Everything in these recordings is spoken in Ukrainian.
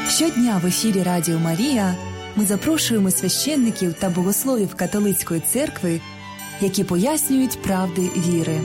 Щодня в ефірі Радіо Марія ми запрошуємо священників та богословів католицької церкви, які пояснюють правди віри.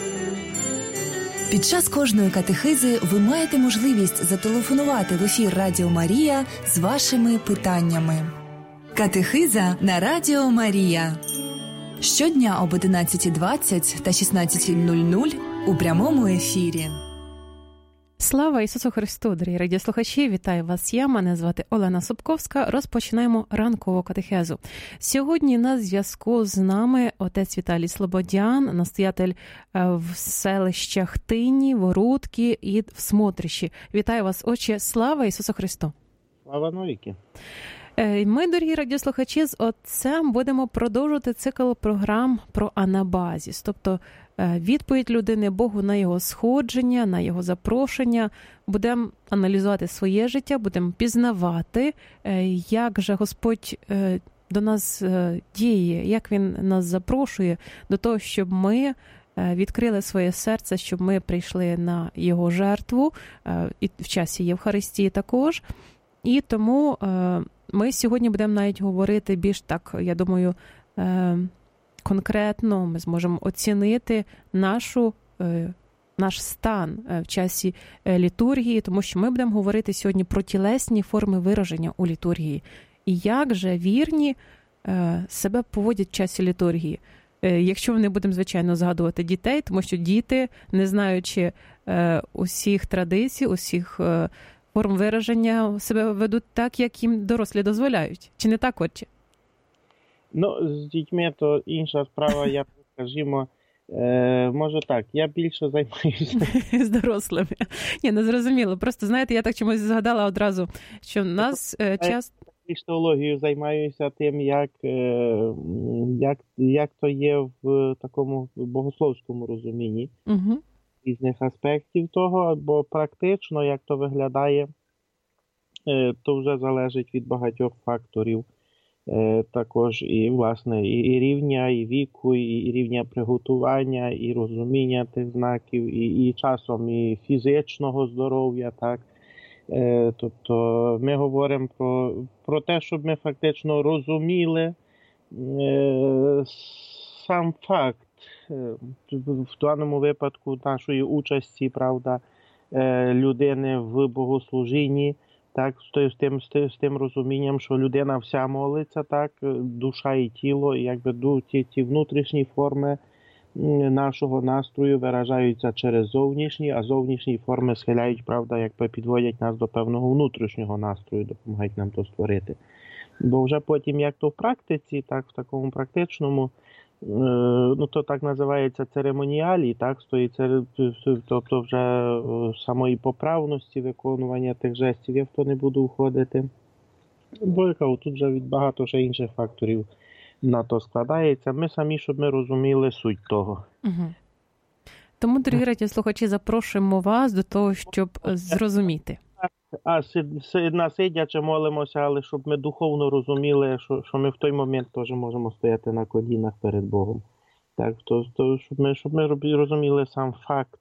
Під час кожної катехизи ви маєте можливість зателефонувати в ефір Радіо Марія з вашими питаннями. Катехиза на Радіо Марія. Щодня об 11:20 та 16:00 у прямому ефірі. Слава Ісусу Христу, дорогі радіослухачі! Вітаю вас я, мене звати Олена Собковська. Розпочинаємо ранкову катехезу. Сьогодні на зв'язку з нами отець Віталій Слободян, настоятель в селищах Тині, Ворудки і в Смотрищі. Вітаю вас, отче! Слава Ісусу Христу! Слава навіки! Ми, дорогі радіослухачі, з отцем будемо продовжувати цикл програм про анабазіс, тобто відповідь людини Богу на його сходження, на його запрошення. Будемо аналізувати своє життя, будемо пізнавати, як же Господь до нас діє, як Він нас запрошує до того, щоб ми відкрили своє серце, щоб ми прийшли на Його жертву, і в часі Євхаристії також. І тому ми сьогодні будемо навіть говорити більш так, я думаю, конкретно. Ми зможемо оцінити наш стан в часі літургії, тому що ми будемо говорити сьогодні про тілесні форми вираження у літургії. І як же вірні себе поводять в часі літургії. Якщо ми не будемо, звичайно, згадувати дітей, тому що діти, не знаючи усіх традицій, усіх форм вираження, себе ведуть так, як їм дорослі дозволяють. Чи не так, отче? Ну, з дітьми то інша справа, я скажімо, може так, я більше займаюся. З дорослими. Ні, не зрозуміло. Просто, знаєте, я так чомусь згадала одразу, що в нас часто... Теологією займаюся тим, як то є в такому богословському розумінні. Угу. Різних аспектів того, бо практично, як то виглядає, то вже залежить від багатьох факторів. Також і, власне, і рівня, і віку, і рівня приготування, і розуміння тих знаків, і часом і фізичного здоров'я, так. Тобто ми говоримо про те, щоб ми фактично розуміли сам факт в даному випадку нашої участі, правда, людини в богослужінні, так, з тим розумінням, що людина вся молиться, так, душа і тіло, і якби ті внутрішні форми нашого настрою виражаються через зовнішні, а зовнішні форми схиляють, правда, якби підводять нас до певного внутрішнього настрою, допомагають нам то створити. Бо вже потім, як то в практиці, так, в такому практичному, ну, то так називається церемоніалі, так, тобто вже самої поправності виконування тих жестів, я в то не буду входити. Бо тут вже від багато ще інших факторів на то складається. Ми самі, щоб ми розуміли суть того. Угу. Тому, дорогі радіослухачі, запрошуємо вас до того, щоб зрозуміти. Сидячи молимося, але щоб ми духовно розуміли, що ми в той момент теж можемо стояти на колінах перед Богом. Так, щоб ми розуміли сам факт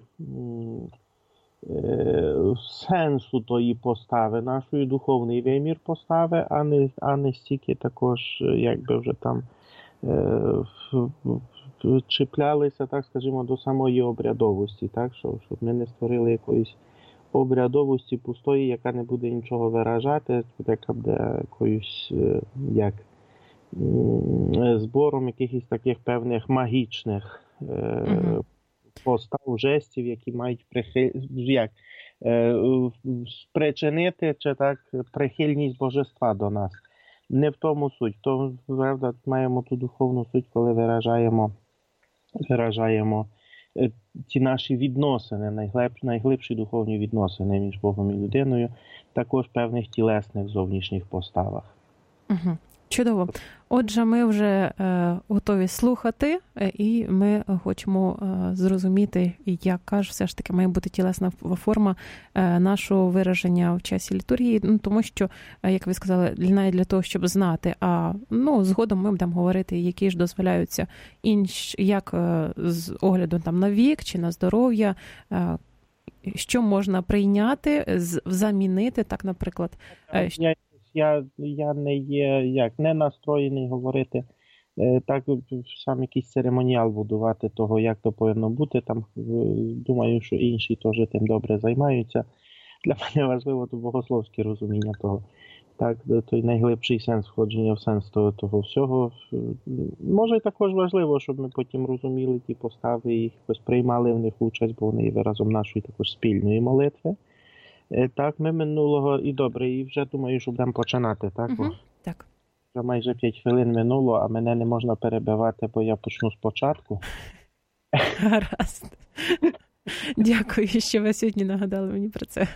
сенсу тої постави, нашої духовний вимір постави, а не стільки також, якби вже там чіплялися, так скажімо, до самої обрядовості, так, щоб ми не створили якоїсь обрядовості пустої, яка не буде нічого виражати, яка буде якоюсь збором якихось таких певних магічних постав, жестів, які мають спричинити чи так прихильність божества до нас. Не в тому суть. То, правда, маємо ту духовну суть, коли виражаємо ті наші відносини, найглибші духовні відносини між Богом і людиною, також в певних тілесних зовнішніх поставах. Угу. Чудово. Отже, ми вже готові слухати, і ми хочемо зрозуміти, яка ж все ж таки має бути тілесна форма нашого вираження в часі літургії, тому що, як ви сказали, навіть для того, щоб знати, згодом ми будемо говорити, які ж дозволяються як з огляду там на вік чи на здоров'я, що можна прийняти, замінити, так, наприклад. Я не є, не настроєний говорити, так, сам якийсь церемоніал будувати того, як то повинно бути. Там, думаю, що інші теж тим добре займаються. Для мене важливо то богословське розуміння того. Так, той найглибший сенс входження в сенс того всього. Може, і також важливо, щоб ми потім розуміли ті постави і якось приймали в них участь, бо вони є виразом нашої також спільної молитви. Так, ми минулого і добре, і вже думаю, що будемо починати, так? Бо так. Вже майже 5 хвилин минуло, а мене не можна перебивати, бо я почну спочатку. Гаразд. Дякую, що ви сьогодні нагадали мені про це.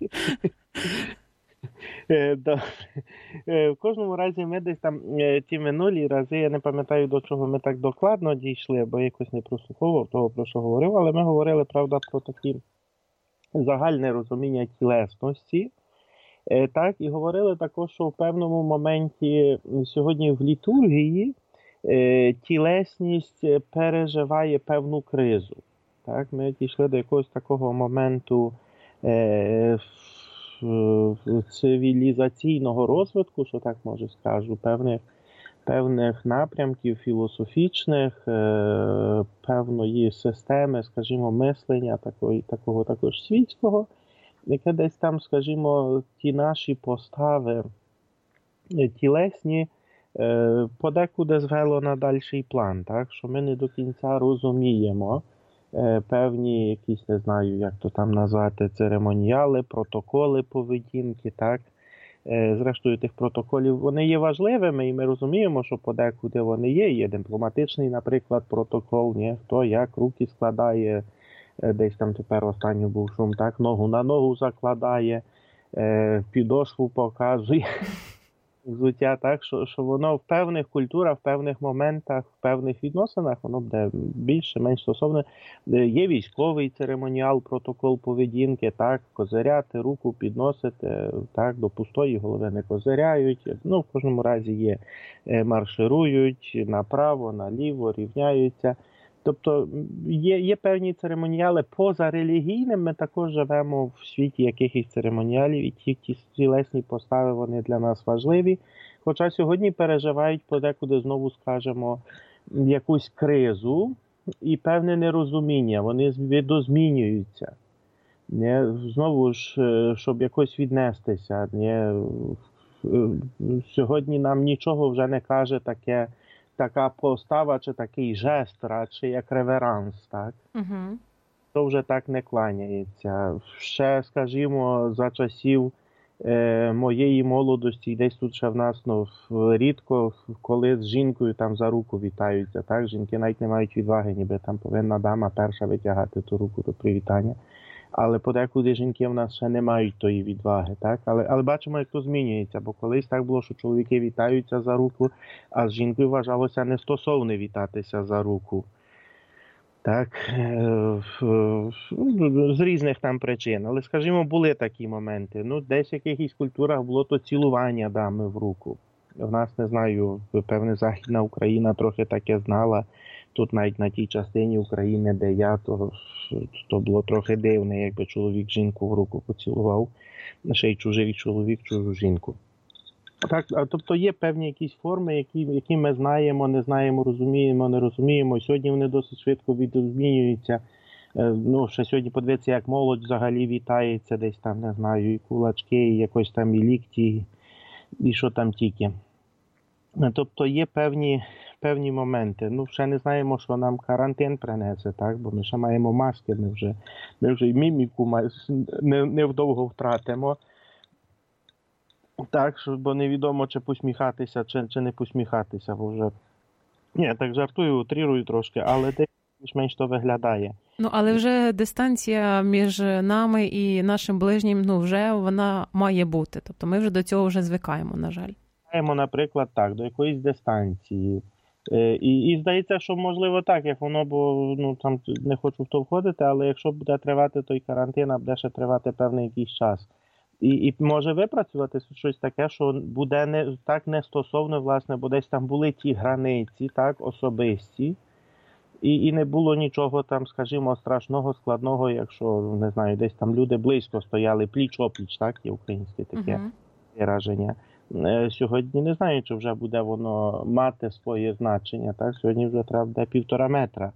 В кожному разі ми десь там ті минулі рази, я не пам'ятаю, до чого ми так докладно дійшли, бо якось не прослуховував того, про що говорив, але ми говорили, правда, про такі загальне розуміння тілесності. Так, і говорили також, що в певному моменті сьогодні в літургії тілесність переживає певну кризу. Так, ми дійшли до якогось такого моменту цивілізаційного розвитку, що так може скажу, певних напрямків філософічних, певної системи, скажімо, мислення, такого також світського, яке десь там, скажімо, ті наші постави тілесні подекуди звело на дальший план, так, що ми не до кінця розуміємо певні якісь, не знаю, як то там назвати, церемоніали, протоколи поведінки, так. Зрештою, тих протоколів, вони є важливими, і ми розуміємо, що подекуди вони є. Є дипломатичний, наприклад, протокол, хто як руки складає, десь там тепер останній був шум, так, ногу на ногу закладає, підошву показує, взуття, так, що воно в певних культурах, в певних моментах, в певних відносинах, воно буде більше, менш стосовне. Є військовий церемоніал, протокол поведінки, так, козиряти, руку підносити, так, до пустої голови не козиряють, в кожному разі є, марширують направо, наліво, рівняються. Тобто є певні церемоніали позарелігійним, ми також живемо в світі якихось церемоніалів, і ті тілесні постави, вони для нас важливі. Хоча сьогодні переживають подекуди, знову скажемо, якусь кризу і певне нерозуміння, вони видозмінюються. Знову ж, щоб якось віднестися. Сьогодні нам нічого вже не каже така постава чи такий жест, радше як реверанс, так? Угу. То вже так не кланяється. Ще, скажімо, за часів моєї молодості, десь тут ще в нас рідко, коли з жінкою там за руку вітаються, так? Жінки навіть не мають відваги, ніби там повинна дама перша витягати ту руку до привітання. Але подекуди жінки в нас ще не мають тої відваги, так? Але бачимо, як то змінюється, бо колись так було, що чоловіки вітаються за руку, а з жінкою вважалося нестосовне вітатися за руку. Так, з різних там причин. Але, скажімо, були такі моменти. Десь в якихось культурах було то цілування дами в руку. В нас, не знаю, певне, Західна Україна трохи таке знала. Тут навіть на тій частині України, де я, то було трохи дивне, якби чоловік жінку в руку поцілував, ще й чужий чоловік чужу жінку. Так, тобто є певні якісь форми, які ми знаємо, не знаємо, розуміємо, не розуміємо. Сьогодні вони досить швидко відмінюються. Ще сьогодні подивіться, як молодь взагалі вітається, десь там, не знаю, і кулачки, і якось там і лікті, і що там тільки. Тобто є певні моменти. Ще не знаємо, що нам карантин принесе, так? Бо ми ще маємо маски, ми вже і міміку невдовго втратимо. Так, бо невідомо, чи посміхатися, чи не посміхатися, бо вже... Ні, так жартую, утрірую трошки, але більш-менш то виглядає. Але вже дистанція між нами і нашим ближнім, вже вона має бути. Тобто ми вже до цього вже звикаємо, на жаль. Наприклад, так, до якоїсь дистанції. І здається, що можливо так, як воно, бо там не хочу в то входити, але якщо буде тривати той карантин, а буде ще тривати певний якийсь час. І може випрацювати щось таке, що буде так не стосовно, власне, бо десь там були ті границі, так, особисті, І не було нічого там, скажімо, страшного, складного, якщо, не знаю, десь там люди близько стояли, пліч-опліч, так, є українське таке вираження. Сьогодні не знаю, чи вже буде воно мати своє значення, так, сьогодні вже треба буде 1,5 метра.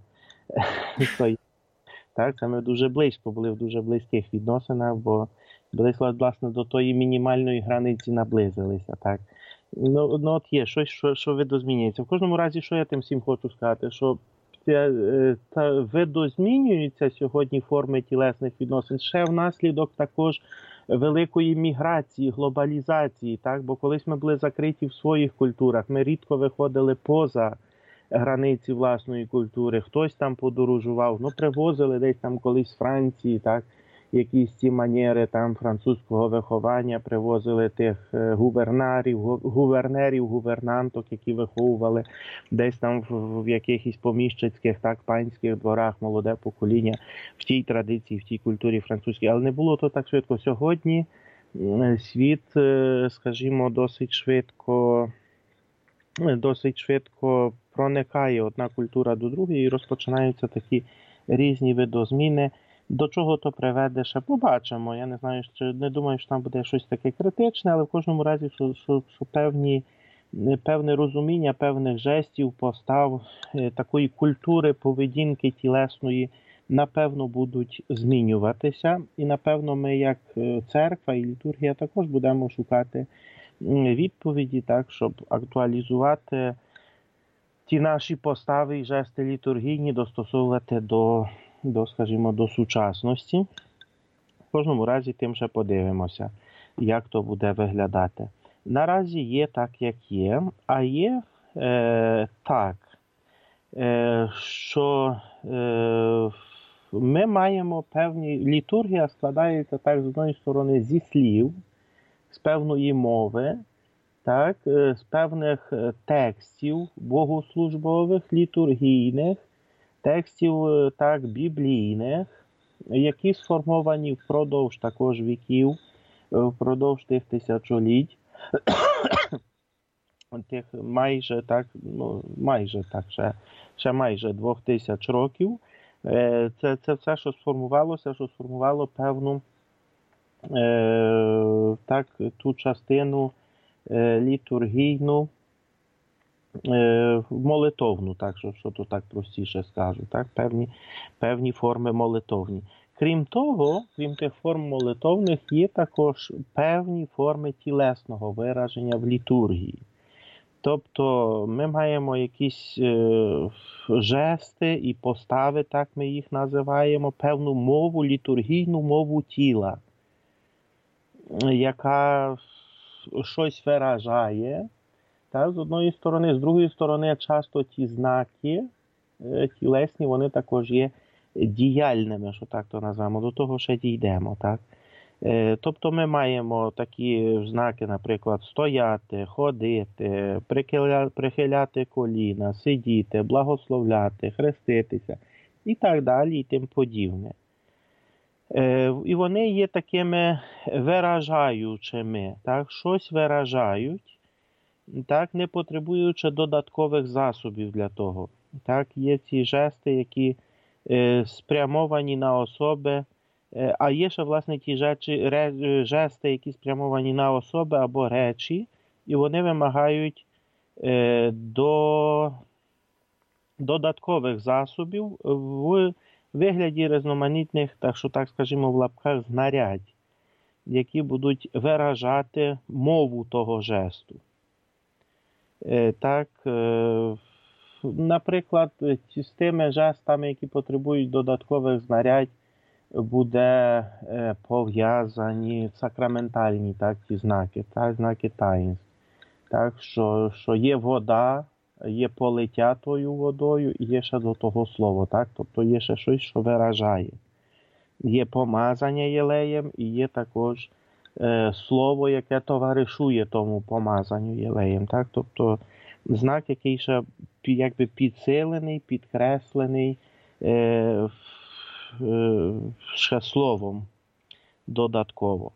Так, це ми дуже близько були, в дуже близьких відносинах, бо власне, до тої мінімальної границі наблизилися, так. Ну от є щось, що видозмінюється. В кожному разі, що я тим всім хочу сказати, що видозмінюються сьогодні форми тілесних відносин ще внаслідок також великої міграції, глобалізації, так, бо колись ми були закриті в своїх культурах, ми рідко виходили поза границі власної культури, хтось там подорожував, привозили десь там колись з Франції, так, якісь ці манери там французького виховання, привозили тих гувернерів, гувернанток, які виховували десь там в якихось поміщицьких, так, панських дворах молоде покоління в тій традиції, в тій культурі французькій. Але не було то так швидко. Сьогодні світ, скажімо, досить швидко проникає одна культура до другої і розпочинаються такі різні видозміни. До чого то приведе, ще побачимо. Я не знаю, не думаю, що там буде щось таке критичне, але в кожному разі, що певне розуміння, певних жестів, постав, такої культури, поведінки тілесної, напевно, будуть змінюватися. І, напевно, ми, як церква і літургія, також будемо шукати відповіді, так, щоб актуалізувати ті наші постави і жести літургійні, достосовувати скажімо, до сучасності. В кожному разі тим ще подивимося, як то буде виглядати. Наразі є так, як є, а є так, що ми маємо певні... Літургія складається так, з однієї сторони, зі слів, з певної мови, так, з певних текстів богослужбових, літургійних, текстів, так, біблійних, які сформовані впродовж також віків, впродовж тих тисячоліть, тих майже так, ще майже 2000 років. Це все, що сформувало певну так, ту частину літургійну, молитовну, так, що то так простіше скажу, так, певні форми молитовні. Крім того, крім тих форм молитовних, є також певні форми тілесного вираження в літургії. Тобто ми маємо якісь жести і постави, так ми їх називаємо, певну мову, літургійну мову тіла, яка щось виражає. Так, з одної сторони, з другої сторони, часто ті знаки тілесні, вони також є діяльними, що так то назвемо, до того ще дійдемо. Так? Тобто ми маємо такі знаки, наприклад, стояти, ходити, прихиляти коліна, сидіти, благословляти, хреститися і так далі, і тим подібне. І вони є такими виражаючими, так? Щось виражають, так, не потребуючи додаткових засобів для того. Так, є ці жести, які спрямовані на особи, а є ще, власне, ті жести, які спрямовані на особи або речі, і вони вимагають до додаткових засобів в вигляді різноманітних, так що, так скажімо, в лапках, знарядь, які будуть виражати мову того жесту. Так, наприклад, з тими жестами, які потребують додаткових знарядь, буде пов'язані сакраментальні, так, ті знаки, так, знаки таїнств. Так, що є вода, є политя тою водою і є ще до того слово, так, тобто є ще щось, що виражає. Є помазання єлеєм і є також слово, яке товаришує тому помазанню єлеєм, так, тобто знак, який ще якби підсилений, підкреслений ще словом додатково.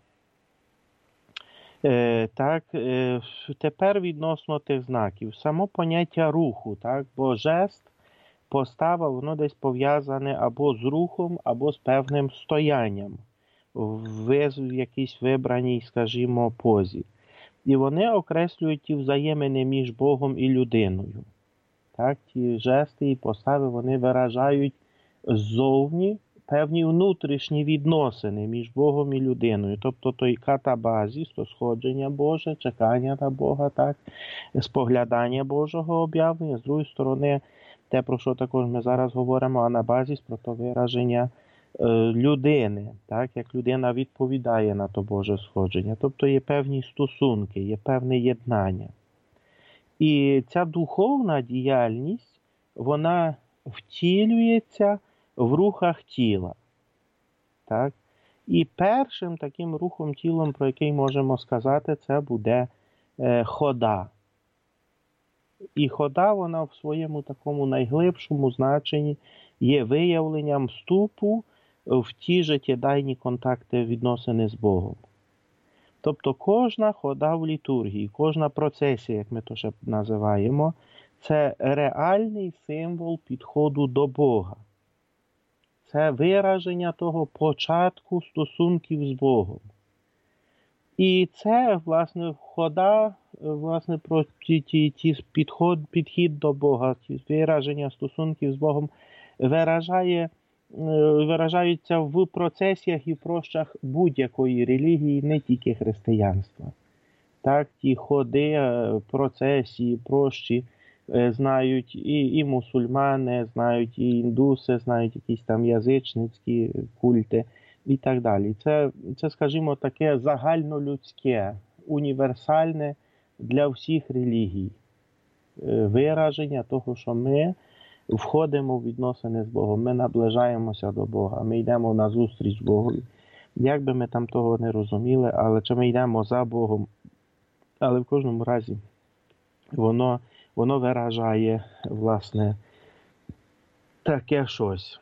Так, тепер відносно тих знаків. Само поняття руху, так, бо жест постава, воно десь пов'язане або з рухом, або з певним стоянням в якійсь вибраній, скажімо, позі. І вони окреслюють ті взаємини між Богом і людиною. Так, ті жести і постави, вони виражають ззовні певні внутрішні відносини між Богом і людиною. Тобто той катабазіс, то сходження Боже, чекання на Бога, так, споглядання Божого об'явлення. З другої сторони, те, про що також ми зараз говоримо, анабазіс, про то вираження людини, так, як людина відповідає на то Боже сходження. Тобто є певні стосунки, є певне єднання. І ця духовна діяльність, вона втілюється в рухах тіла. Так? І першим таким рухом тілом, про який можемо сказати, це буде хода. І хода, вона в своєму такому найглибшому значенні є виявленням вступу в ті життєдайні контакти, відносини з Богом. Тобто кожна хода в літургії, кожна процесія, як ми то ще називаємо, це реальний символ підходу до Бога. Це вираження того початку стосунків з Богом. І це, власне, хода, власне, про підхід до Бога, ті вираження стосунків з Богом виражаються в процесіях і прощах будь-якої релігії, не тільки християнства. Так, ті ходи, процесії, прощі знають і мусульмани, знають і індуси, знають якісь там язичницькі культи і так далі. Це, скажімо, таке загальнолюдське, універсальне для всіх релігій вираження того, що ми входимо в відносини з Богом, ми наближаємося до Бога, ми йдемо на зустріч Богу. Як би ми там того не розуміли, але чи ми йдемо за Богом, але в кожному разі воно виражає, власне, таке щось.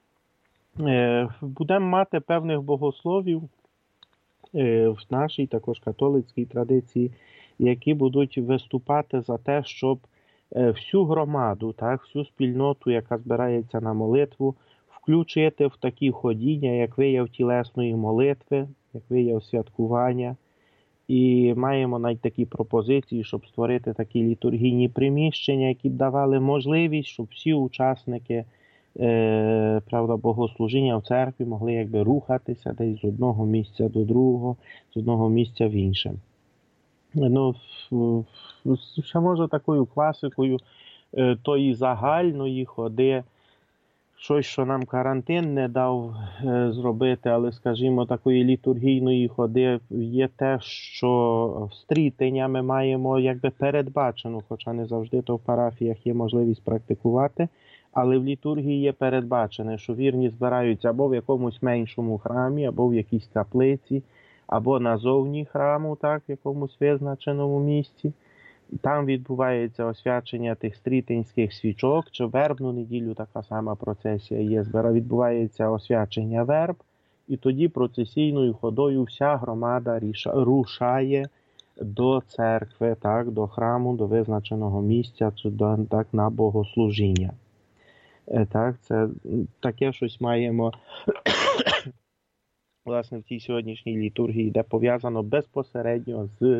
Будемо мати певних богословів в нашій також католицькій традиції, які будуть виступати за те, щоб всю громаду, так, всю спільноту, яка збирається на молитву, включити в такі ходіння, як вияв тілесної молитви, як вияв святкування. І маємо навіть такі пропозиції, щоб створити такі літургійні приміщення, які б давали можливість, щоб всі учасники богослужіння в церкві могли якби рухатися десь з одного місця до другого, з одного місця в інше. Ну, ще може такою класикою тої загальної ходи, щось, що нам карантин не дав зробити, але, скажімо, такої літургійної ходи є те, що встрітення ми маємо якби передбачено, хоча не завжди то в парафіях є можливість практикувати, але в літургії є передбачене, що вірні збираються або в якомусь меншому храмі, або в якійсь каплиці, або назовні храму, так, в якомусь визначеному місці. Там відбувається освячення тих стрітинських свічок, чи в вербну неділю така сама процесія є. Відбувається освячення верб, і тоді процесійною ходою вся громада рушає до церкви, так, до храму, до визначеного місця, чи так, на богослужіння. Так, це таке щось маємо власне в цій сьогоднішній літургії, де пов'язано безпосередньо з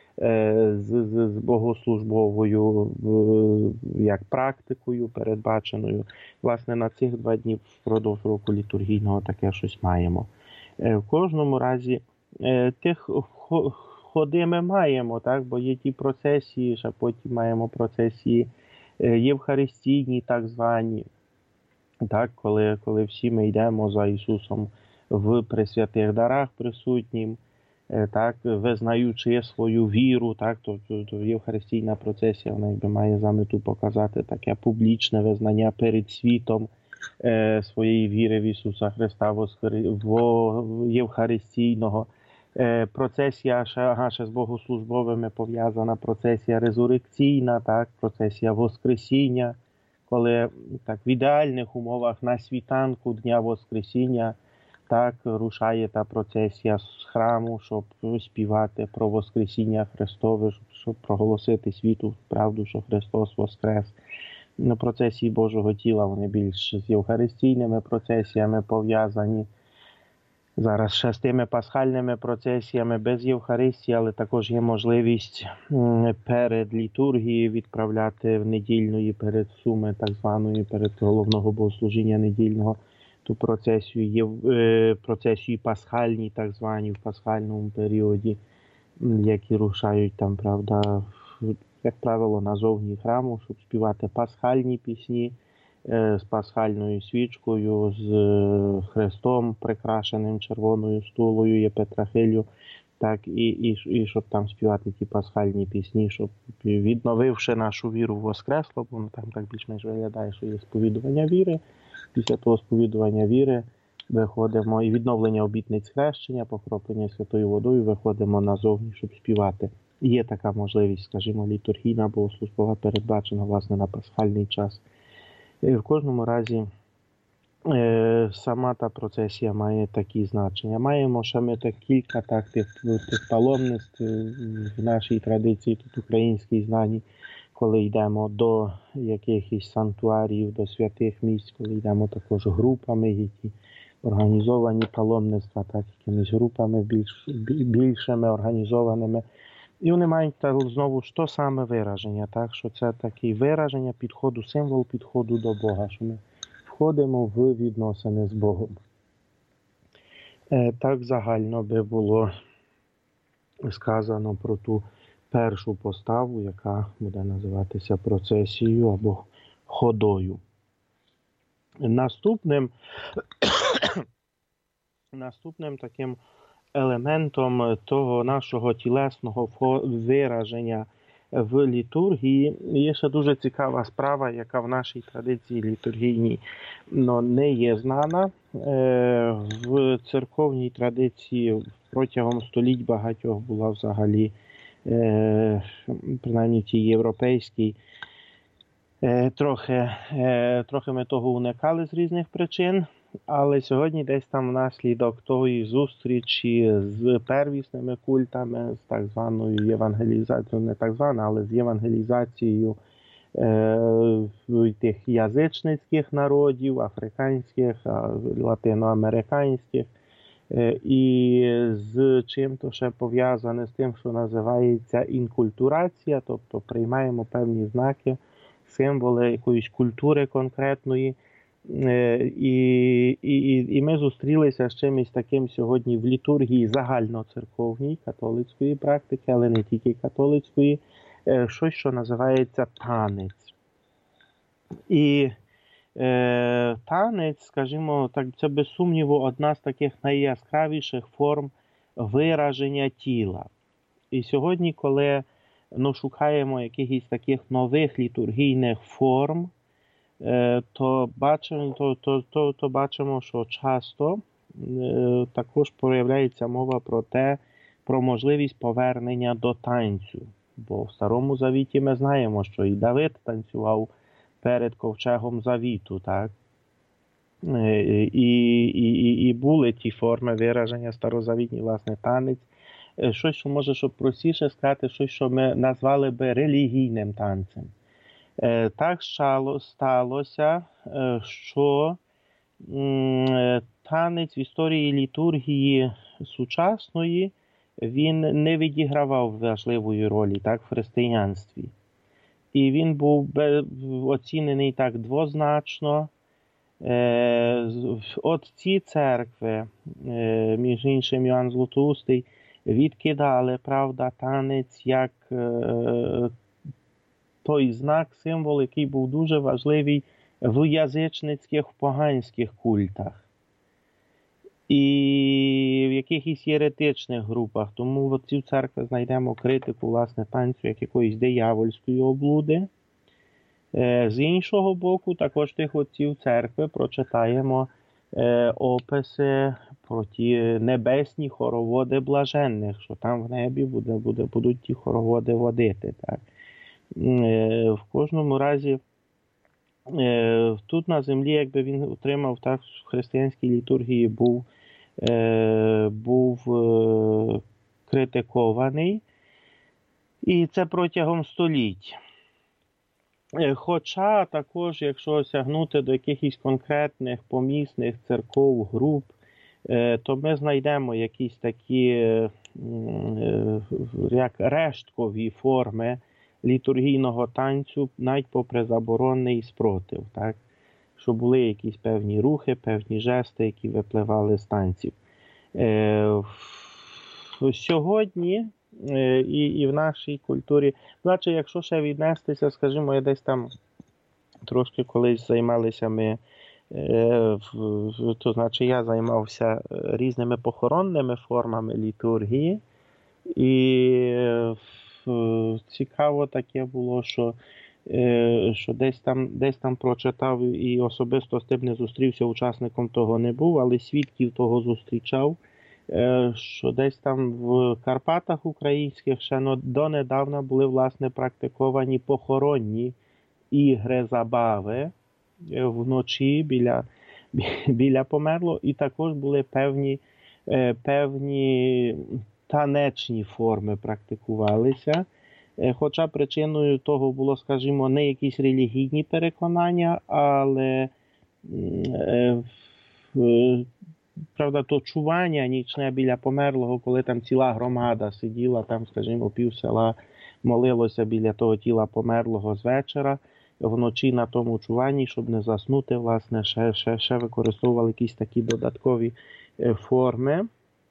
богослужбовою як практикою передбаченою. Власне, на цих 2 дні впродовж року літургійного таке щось маємо. В кожному разі тих ходи ми маємо, так, бо є ті процесії, ще потім маємо процесії євхаристійні, так звані, так, коли всі ми йдемо за Ісусом в пресвятих дарах присутнім, так, визнаючи свою віру, так, то євхаристійна процесія, вона якби має за мету показати таке публічне визнання перед світом своєї віри в Ісуса Христа євхаристійного. Процесія ще з богослужбовими пов'язана процесія резурекційна, так, процесія Воскресіння, коли так в ідеальних умовах на світанку Дня Воскресіння так рушає та процесія з храму, щоб співати про Воскресіння Христове, щоб проголосити світу правду, що Христос воскрес. процесії Божого тіла, вони більш з євхаристійними процесіями пов'язані. Зараз ще з тими пасхальними процесіями без Євхаристії, але також є можливість перед літургією відправляти в недільної, перед суми, так званої, перед головного богослужіння недільного, ту процесію, є процесію пасхальні, так звані, в пасхальному періоді, які рушають там, правда, як правило, назовні храму, щоб співати пасхальні пісні, з пасхальною свічкою, з хрестом, прикрашеним червоною стулою, є петрахилю, так, і щоб там співати ті пасхальні пісні, щоб, відновивши нашу віру в Воскресло, бо там так більш-менш виглядає, що є сповідування віри. Після того сповідування віри виходимо, і відновлення обітниць хрещення, покроплення святою водою, виходимо назовні, щоб співати. Є така можливість, скажімо, літургійна богослужбова, передбачена, власне, на пасхальний час. В кожному разі сама та процесія має такі значення. Маємо ще ми кілька тих паломництв в нашій традиції, тут українській знанні, коли йдемо до якихось санктуарів, до святих місць, коли йдемо також групами, які організовані паломництва, так, якимись групами більшими організованими. І вони мають знову ж то саме вираження, так, що це таке вираження підходу, символ підходу до Бога, що ми входимо в відносини з Богом. Так загально би було сказано про ту першу поставу, яка буде називатися процесією або ходою. Наступним таким елементом того нашого тілесного вираження в літургії є ще дуже цікава справа, яка в нашій традиції літургійній не є знана. В церковній традиції протягом століть багатьох була взагалі, принаймні тій європейській, трохи ми того уникали з різних причин. Але сьогодні десь там внаслідок тої зустрічі з первісними культами, з так званою євангелізацією, не так звана, але з євангелізацією тих язичницьких народів, африканських, латиноамериканських, і з чим-то ще пов'язане з тим, що називається інкультурація, тобто приймаємо певні знаки, символи якоїсь культури конкретної. І ми зустрілися з чимось таким сьогодні в літургії загальноцерковній, католицької практики, але не тільки католицької, щось, що називається танець. І танець, скажімо так, це без сумніву одна з таких найяскравіших форм вираження тіла. І сьогодні, коли шукаємо якихось таких нових літургійних форм, то бачимо, що часто також проявляється мова про можливість повернення до танцю. Бо в Старому Завіті ми знаємо, що і Давид танцював перед ковчегом Завіту, так? І були ті форми вираження старозавітні, власне, танець. Щось, що може, щоб простіше сказати, щось, що ми назвали би релігійним танцем. Так сталося, що танець в історії літургії сучасної, він не відігравав важливої ролі, так, в християнстві. І він був оцінений так двозначно. Отці церкви, між іншим Йоанн Златоустий, відкидали, правда, танець як той знак, символ, який був дуже важливий в язичницьких, поганських культах. І в якихось єретичних групах. Тому в отців церкви знайдемо критику, власне, танцю як якоїсь диявольської облуди. З іншого боку, також тих отців церкви прочитаємо описи про ті небесні хороводи блаженних, що там в небі будуть ті хороводи водити. Так? В кожному разі, тут на землі, якби він отримав, так, в християнській літургії був критикований, і це протягом століть. Хоча також, якщо осягнути до якихось конкретних помісних церков, груп, то ми знайдемо якісь такі як решткові форми літургійного танцю, навіть попри заборонний спротив, так? Що були якісь певні рухи, певні жести, які випливали з танців. Сьогодні і в нашій культурі, значить, якщо ще віднестися, скажімо, я десь там трошки колись займалися ми, то значить я займався різними похоронними формами літургії, і цікаво таке було, що десь там прочитав і особисто з тим не зустрівся, учасником того не був, але свідків того зустрічав, що десь там в Карпатах українських ще донедавна були, власне, практиковані похоронні ігри, забави вночі біля померлого, і також були певні танечні форми практикувалися. Хоча причиною того було, скажімо, не якісь релігійні переконання, але правда, то чування нічне біля померлого, коли там ціла громада сиділа, там, скажімо, пів села молилося біля того тіла померлого з вечора, вночі на тому чуванні, щоб не заснути, власне, ще використовували якісь такі додаткові форми.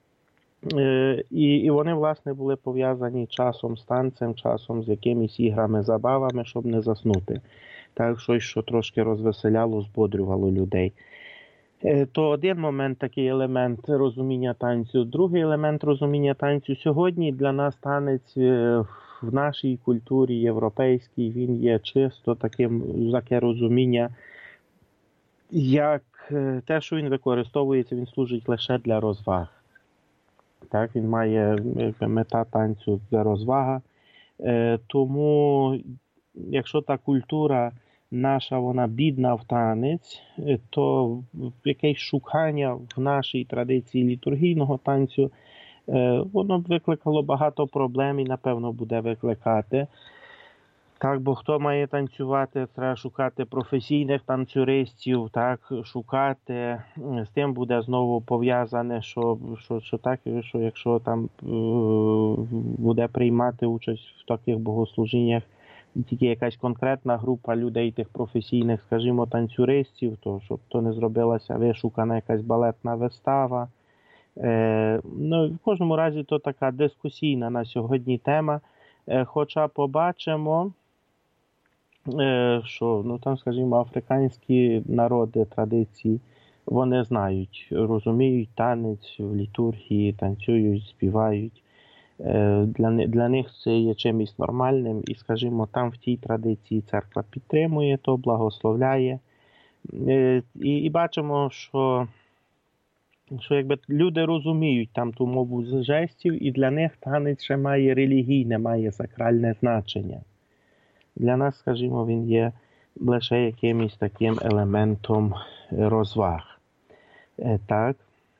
І вони, власне, були пов'язані часом з танцем, часом з якимись іграми, забавами, щоб не заснути. Так, щось, що трошки розвеселяло, збодрювало людей. То один момент, такий елемент розуміння танцю. Другий елемент розуміння танцю сьогодні для нас танець в нашій культурі європейській, він є чисто таким, таке розуміння, як те, що він використовується, він служить лише для розваг. Так, він має мета танцю для розвага. Тому, якщо та культура наша, вона бідна в танець, то якесь шукання в нашій традиції літургійного танцю, воно б викликало багато проблем і, напевно, буде викликати. Так, бо хто має танцювати, треба шукати професійних танцюристів, так, шукати, з тим буде знову пов'язане, що якщо там буде приймати участь в таких богослужіннях тільки якась конкретна група людей, тих професійних, скажімо, танцюристів, то щоб то не зробилася вишукана якась балетна вистава. В кожному разі то така дискусійна на сьогодні тема, хоча побачимо, що там, скажімо, африканські народи, традиції, вони знають, розуміють танець в літургії, танцюють, співають. Для них це є чимось нормальним, і, скажімо, там в тій традиції церква підтримує то, благословляє. І бачимо, що якби люди розуміють там ту мову з жестів, і для них танець ще має релігійне, має сакральне значення. Для нас, скажімо, він є лише якимось таким елементом розваг. Так.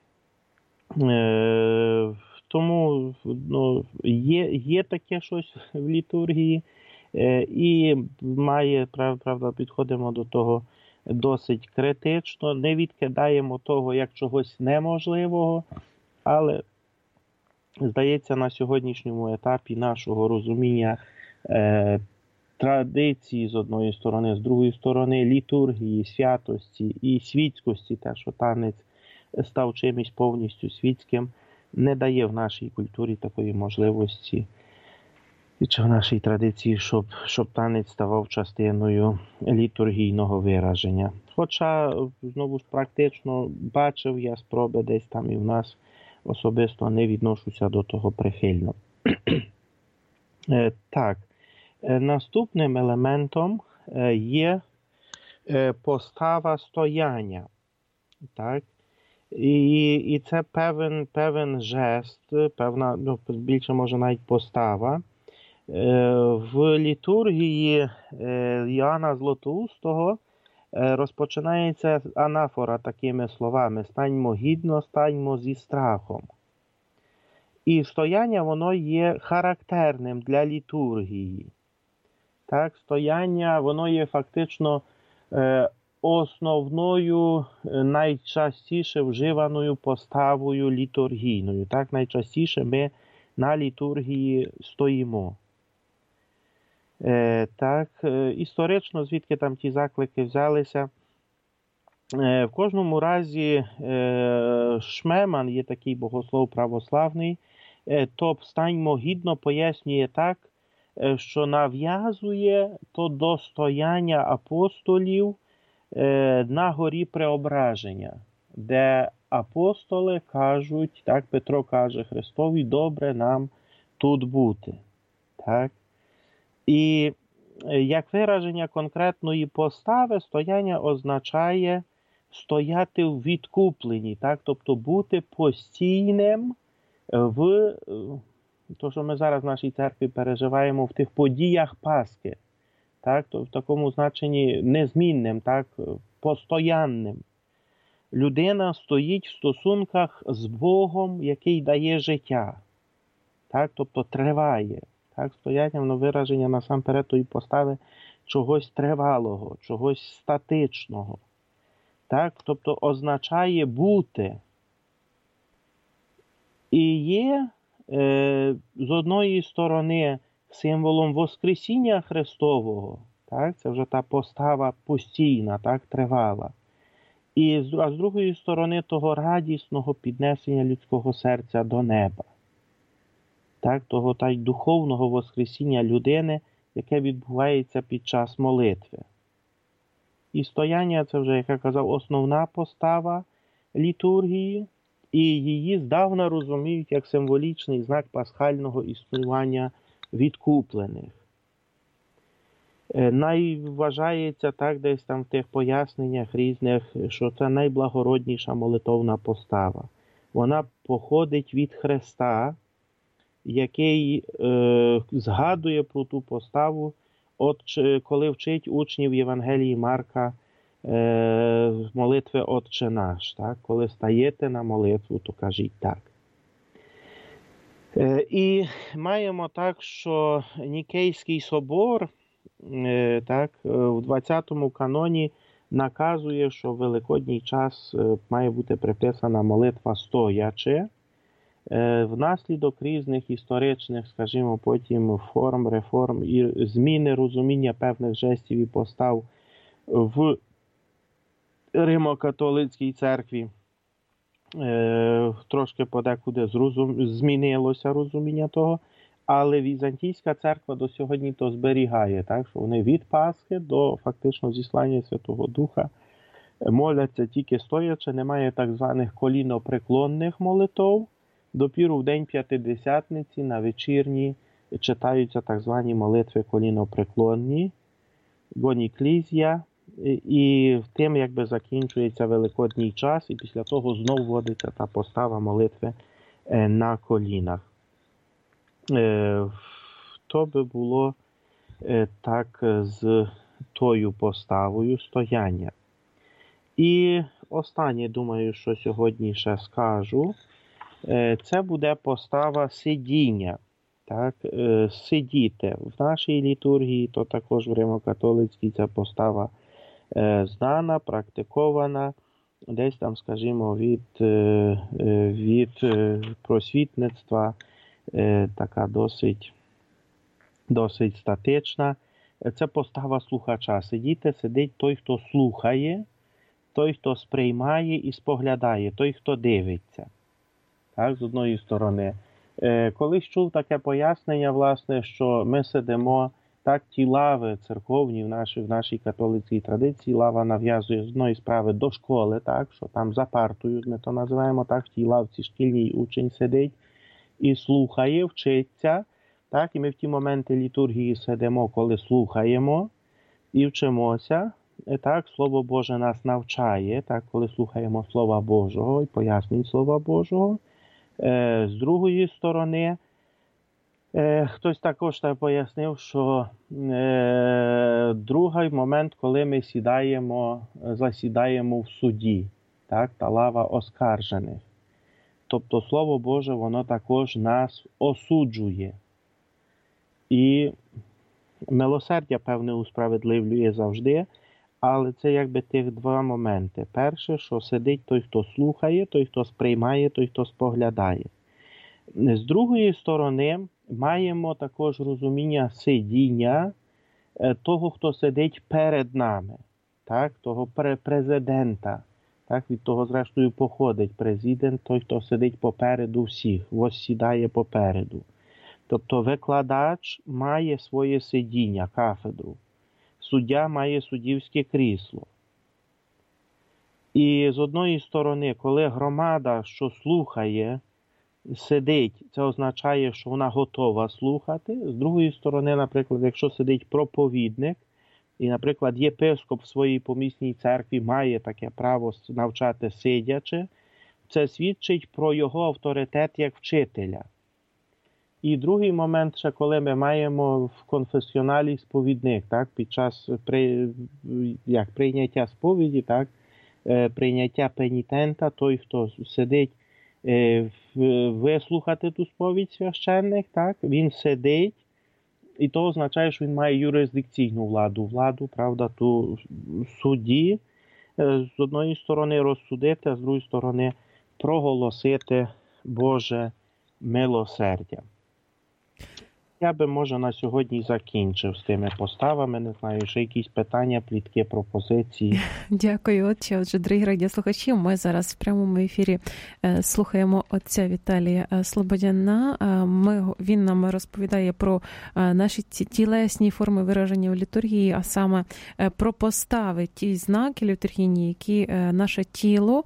Тому є таке щось в літургії, і правда, підходимо до того досить критично, не відкидаємо того як чогось неможливого, але, здається, на сьогоднішньому етапі нашого розуміння традиції з одної сторони, з другої сторони літургії, святості і світськості, те, що танець став чимось повністю світським, не дає в нашій культурі такої можливості, чи в нашій традиції, щоб танець ставав частиною літургійного вираження. Хоча, знову ж практично, бачив я спроби десь там і в нас, особисто не відношуся до того прихильно. Так, наступним елементом є постава стояння. Так? І це певен жест, певна, більше може навіть постава. В літургії Іоанна Златоустого розпочинається анафора такими словами: «Станьмо гідно, станьмо зі страхом». І стояння, воно є характерним для літургії. Так, стояння, воно є фактично основною, найчастіше вживаною поставою літургійною. Так, найчастіше ми на літургії стоїмо. Так, історично, звідки там ті заклики взялися. В кожному разі Шмеман, є такий богослов православний, то встаньмо гідно пояснює так, що нав'язує то достояння апостолів на горі Преображення, де апостоли кажуть, так, Петро каже Христові, добре нам тут бути. Так? І як вираження конкретної постави, стояння означає стояти в відкупленні, так? Тобто бути постійним в, то, що ми зараз в нашій церкві переживаємо, в тих подіях Пасхи, так? То в такому значенні незмінним, так? Постоянним. Людина стоїть в стосунках з Богом, який дає життя, так? Тобто триває. Так, стояння, воно вираження насамперед тої постави чогось тривалого, чогось статичного. Так, тобто означає бути. І є з одної сторони символом Воскресіння Христового, так, це вже та постава постійна, так, тривала. А з другої сторони того радісного піднесення людського серця до неба. Так, того та й духовного воскресіння людини, яке відбувається під час молитви. І стояння, це вже, як я казав, основна постава літургії, і її здавна розуміють як символічний знак пасхального існування відкуплених. Найвважається так десь там в тих поясненнях різних, що це найблагородніша молитовна постава. Вона походить від Христа, який згадує про ту поставу, коли вчить учнів Євангелії Марка молитви «Отче наш». Так? Коли стаєте на молитву, то кажіть так. І маємо так, що Нікейський собор так, в 20-му каноні наказує, що в Великодній час має бути приписана молитва стоячи. Внаслідок різних історичних, скажімо, потім форм, реформ і зміни розуміння певних жестів і постав в Римо-католицькій церкві, трошки подекуди змінилося розуміння того, але Візантійська церква до сьогодні то зберігає, так, що вони від Пасхи до фактично зіслання Святого Духа моляться тільки стоячи, немає так званих колінопреклонних молитов. Допіру в день П'ятидесятниці на вечірні читаються так звані молитви колінопреклонні, гоніклізія, і тим якби закінчується Великодній час, і після того знову вводиться та постава молитви на колінах. То би було так з тою поставою стояння. І останнє, думаю, що сьогодні ще скажу, це буде постава сидіння. Так? Сидіти. В нашій літургії, то також в Римо-католицькій ця постава знана, практикована, десь там, скажімо, від просвітництва, така досить статична. Це постава слухача. Сидіти, сидить той, хто слухає, той, хто сприймає і споглядає, той, хто дивиться. Так, з одної сторони. Колись чув таке пояснення, власне, що ми сидимо, так, ті лави церковні в нашій католицькій традиції, лава нав'язує з одної справи до школи, так, що там за партою, ми то називаємо так, в тій лавці шкільній учень сидить і слухає, вчиться, так, і ми в ті моменти літургії сидимо, коли слухаємо і вчимося, так, Слово Боже нас навчає, так, коли слухаємо Слова Божого і пояснень Слова Божого. З другої сторони, хтось також так пояснив, що другий момент, коли ми засідаємо в суді, так, та лава оскаржених. Тобто Слово Боже, воно також нас осуджує. І Милосердя, певне, усправедливлює завжди, але це якби тих два моменти. Перше, що сидить той, хто слухає, той, хто сприймає, той, хто споглядає. З другої сторони, маємо також розуміння сидіння того, хто сидить перед нами, так? Того президента. Так? Від того, зрештою, походить президент, той, хто сидить попереду всіх, сідає попереду. Тобто викладач має своє сидіння, кафедру. Суддя має суддівське крісло. І з одної сторони, коли громада, що слухає, сидить, це означає, що вона готова слухати. З другої сторони, наприклад, якщо сидить проповідник, і, наприклад, єпископ в своїй помісній церкві має таке право навчати сидячи, це свідчить про його авторитет як вчителя. І другий момент, ще коли ми маємо в конфесіоналі сповідник, так, під час прийняття сповіді, так, прийняття пенітента, той, хто сидить вислухати ту сповідь священник, так, він сидить, і то означає, що він має юрисдикційну владу, правда, ту судді, з одної сторони розсудити, а з другої сторони проголосити Боже милосердя. Я би, може, на сьогодні закінчив з тими поставами. Не знаю, ще якісь питання, плітки, пропозиції. Дякую, отче. Отже, дорогі радіослухачі, ми зараз в прямому ефірі слухаємо отця Віталія Слободяна. Він нам розповідає про наші тілесні форми вираження в літургії, а саме про постави, ті знаки літургійні, які наше тіло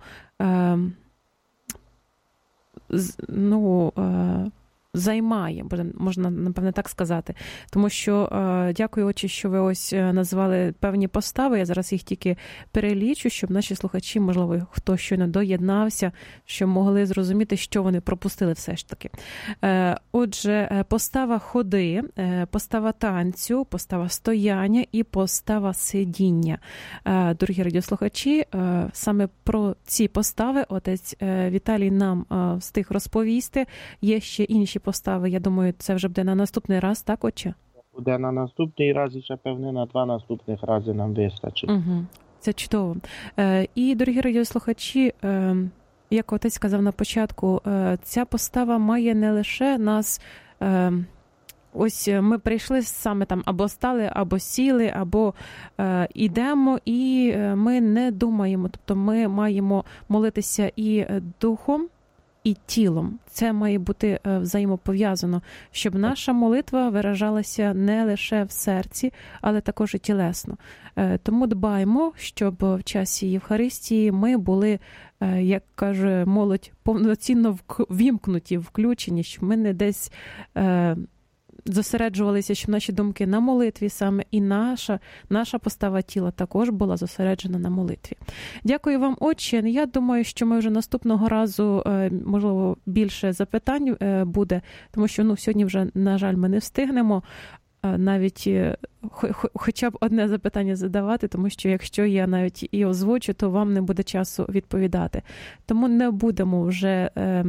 займає, можна, напевне, так сказати. Тому що, дякую, отче, що ви ось назвали певні постави, я зараз їх тільки перелічу, щоб наші слухачі, можливо, хто щойно доєднався, щоб могли зрозуміти, що вони пропустили все ж таки. Отже, постава ходи, постава танцю, постава стояння і постава сидіння. Дорогі радіослухачі, саме про ці постави отець Віталій нам встиг розповісти. Є ще інші постави, я думаю, це вже буде на наступний раз, так, отче? Буде на наступний раз і ще, певне, на 2 наступних рази нам вистачить. Угу. Це чудово. І, дорогі радіослухачі, як отець сказав на початку, ця постава має не лише нас... Ось ми прийшли саме там, або стали, або сіли, або йдемо, і ми не думаємо. Тобто ми маємо молитися і духом, і тілом. Це має бути взаємопов'язано, щоб наша молитва виражалася не лише в серці, але також і тілесно. Тому дбаємо, щоб в часі Євхаристії ми були, як каже молодь, повноцінно вімкнуті, включені, щоб ми не десь зосереджувалися, щоб наші думки на молитві саме, і наша постава тіла також була зосереджена на молитві. Дякую вам, отче. Я думаю, що ми вже наступного разу, можливо, більше запитань буде, тому що сьогодні вже, на жаль, ми не встигнемо навіть хоча б одне запитання задавати, тому що якщо я навіть і озвучу, то вам не буде часу відповідати. Тому не будемо вже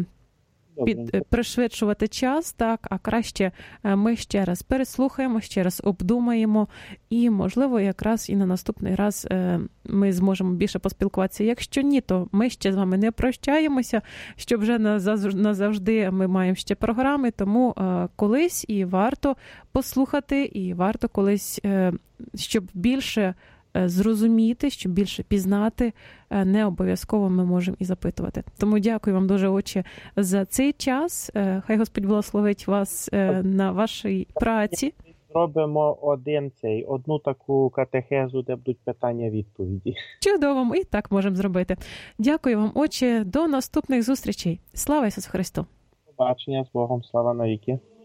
пришвидшувати час, так, а краще ми ще раз переслухаємо, ще раз обдумаємо і, можливо, якраз і на наступний раз ми зможемо більше поспілкуватися. Якщо ні, то ми ще з вами не прощаємося, що вже назавжди ми маємо ще програми, тому колись і варто послухати, і варто колись, щоб більше зрозуміти, щоб більше пізнати, не обов'язково ми можемо і запитувати. Тому дякую вам дуже, отче, за цей час. Хай Господь благословить вас на вашій праці. Зробимо одну таку катехезу, де будуть питання-відповіді. Чудово, ми і так можемо зробити. Дякую вам, отче. До наступних зустрічей. Слава Ісусу Христу! Побачення, з Богом, слава навіки.